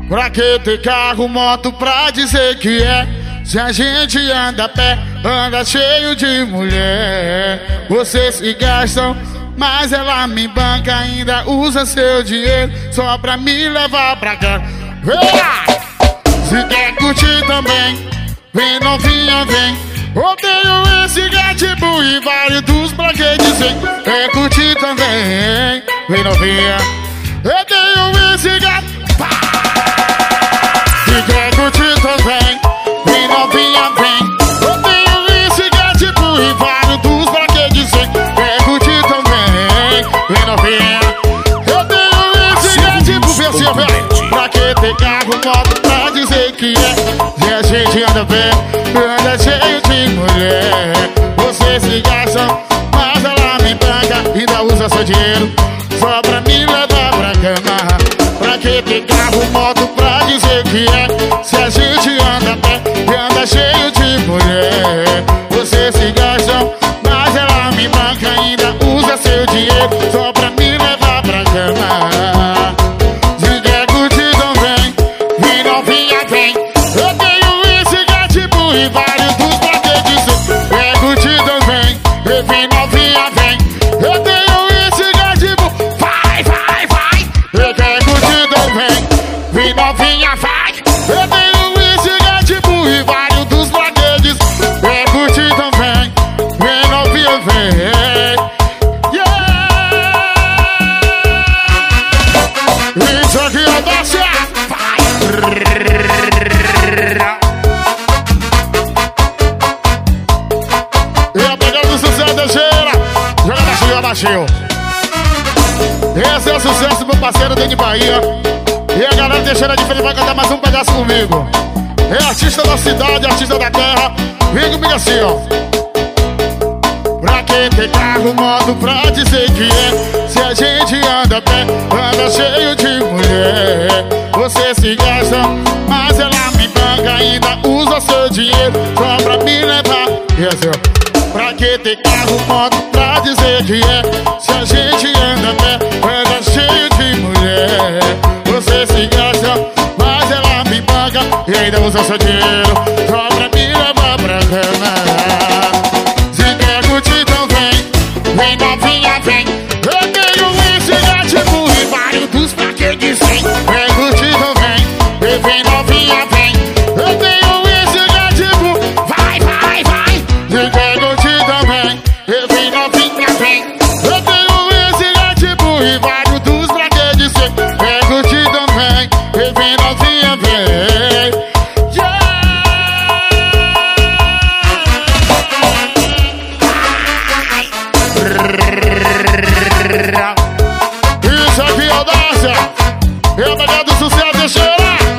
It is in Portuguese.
Pra que ter carro, moto pra dizer que é? Se a gente anda a pé, anda cheio de mulher. Vocês se gastam, mas ela me banca, ainda usa seu dinheiro só pra me levar pra cá. Se quer curtir também, vem novinha, vem. Odeio esse gatbull e vários dos braquetes. Quer curtir também, vem novinha. Odeio esse gatbull. Se quer curtir também, vem novinha, vem. Odeio esse gatbull e vários dos braquetes. Quer curtir também, vem novinha. Odeio esse gatbull. Vem assim, vem. Pra que ter carro, moto pra dizer que é? Se a gente anda bem, anda cheio de mulher. Vocês se gastam, mas ela me banca, ainda usa seu dinheiro só pra me levar pra cama. Pra que ter carro, moto pra dizer que é? Se a gente anda a pé, anda cheio de mulher. Vocês se gastam, mas ela me banca, ainda usa seu dinheiro só pra me levar pra cama. Se quer curtir, então vem, vem novinha, vem. Eu tenho esse gatbull e vários dos braquetes. Quer curtir, então vem, vem novinha, vem. Eu tenho esse gatbull, vai, vai, vai. Eu quer curtir, então vem, vem novinha, vai. Eu tenho esse gatbull e vários dos braquetes. Quer curtir, então vem, vem novinha, vem. Isso aqui é audácia. E a pegada do sucesso da Cheira. Joga baixinho, joga baixinho. Esse é o sucesso do meu parceiro Deni Bahia. E a galera Teixeira de Frente vai cantar mais um pedaço comigo. É artista da cidade, artista da terra. Vem comigo assim, ó. Pra que ter carro, moto pra dizer que é? Se a gente anda a pé, anda cheio de mulher. Você se gasta, mas ela me banca, ainda usa seu dinheiro só pra me levar. E assim, ó. Pra que ter carro, moto pra dizer que é? Se a gente anda a pé, anda cheio de mulher. Você se gasta, mas ela me banca, e ainda usa seu dinheiro só pra me levar pra cama. Vem novinha, vem. Eu tenho esse gatbull e vários dos braquetes. Vem curtir, então vem. Vem novinha, vem. Eu tenho esse gatbull, vai, vai, vai. E quer curtir também, vem novinha, vem. Eu tenho esse gatbull e vários dos braquetes. Quer curtir também, vem novinha, vem. Isso aqui é audácia. É a pegada do sucesso, Teixeira.